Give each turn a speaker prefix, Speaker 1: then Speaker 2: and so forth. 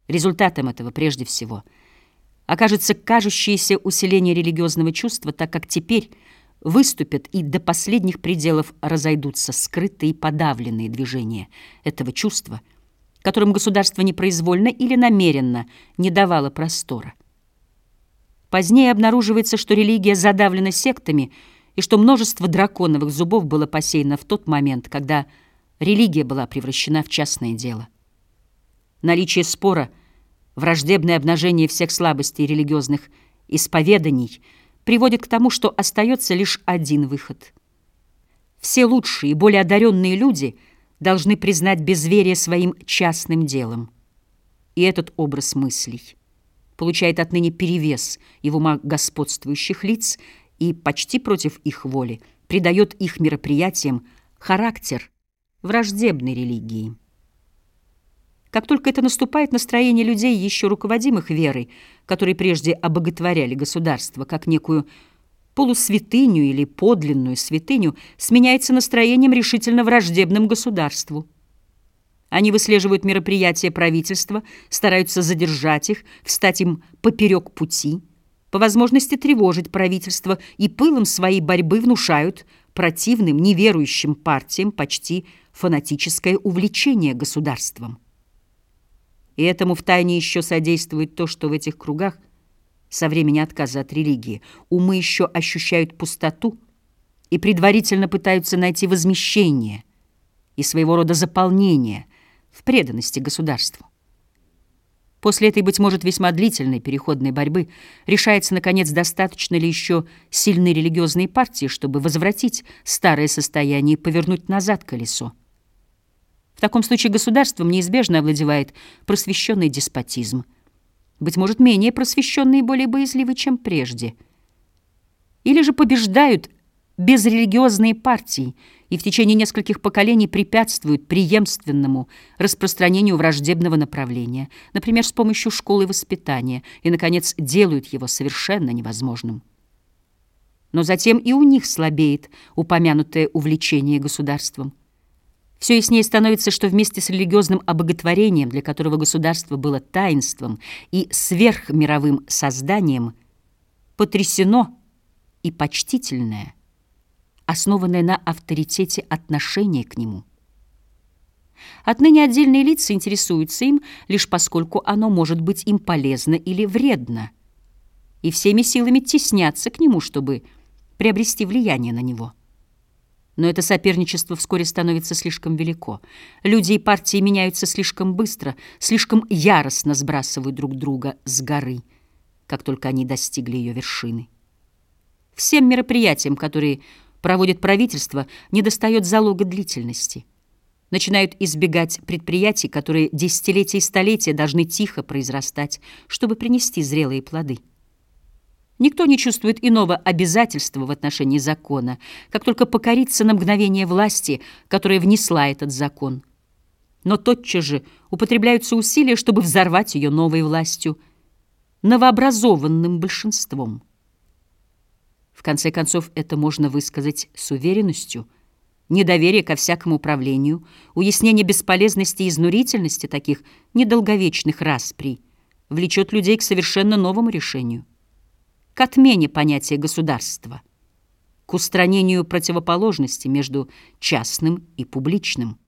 Speaker 1: Результатом этого, прежде всего, окажется кажущееся усиление религиозного чувства, так как теперь выступят и до последних пределов разойдутся скрытые и подавленные движения этого чувства, которым государство непроизвольно или намеренно не давало простора. Позднее обнаруживается, что религия задавлена сектами и что множество драконовых зубов было посеяно в тот момент, когда религия была превращена в частное дело. Наличие спора, враждебное обнажение всех слабостей религиозных исповеданий приводит к тому, что остается лишь один выход. Все лучшие и более одаренные люди должны признать безверие своим частным делом. И этот образ мыслей получает отныне перевес и в умах господствующих лиц и почти против их воли придает их мероприятиям характер враждебной религии. Как только это наступает, настроение людей, еще руководимых верой, которые прежде обоготворяли государство как некую полусвятыню или подлинную святыню, сменяется настроением решительно враждебным государству. Они выслеживают мероприятия правительства, стараются задержать их, встать им поперек пути, по возможности тревожить правительство и пылом своей борьбы внушают противным, неверующим партиям почти фанатическое увлечение государством. И этому втайне еще содействует то, что в этих кругах со времени отказа от религии умы еще ощущают пустоту и предварительно пытаются найти возмещение и своего рода заполнение в преданности государству. После этой, быть может, весьма длительной переходной борьбы решается, наконец, достаточно ли еще сильны религиозные партии, чтобы возвратить старое состояние и повернуть назад колесо. В таком случае государством неизбежно овладевает просвещенный деспотизм, быть может, менее просвещенный и более боязливый, чем прежде. Или же побеждают безрелигиозные партии и в течение нескольких поколений препятствуют преемственному распространению враждебного направления, например, с помощью школы воспитания, и, наконец, делают его совершенно невозможным. Но затем и у них слабеет упомянутое увлечение государством. Все яснее становится, что вместе с религиозным обоготворением, для которого государство было таинством и сверхмировым созданием, потрясено и почтительное, основанное на авторитете отношение к нему. Отныне отдельные лица интересуются им, лишь поскольку оно может быть им полезно или вредно, и всеми силами теснятся к нему, чтобы приобрести влияние на него. Но это соперничество вскоре становится слишком велико. Люди и партии меняются слишком быстро, слишком яростно сбрасывают друг друга с горы, как только они достигли ее вершины. Всем мероприятиям, которые проводит правительство, недостает залога длительности. Начинают избегать предприятий, которые десятилетия и столетия должны тихо произрастать, чтобы принести зрелые плоды. Никто не чувствует иного обязательства в отношении закона, как только покориться на мгновение власти, которая внесла этот закон. Но тотчас же употребляются усилия, чтобы взорвать ее новой властью, новообразованным большинством. В конце концов, это можно высказать с уверенностью. Недоверие ко всякому управлению, уяснение бесполезности и изнурительности таких недолговечных расприй влечет людей к совершенно новому решению, к отмене понятия государства, к устранению противоположности между частным и публичным.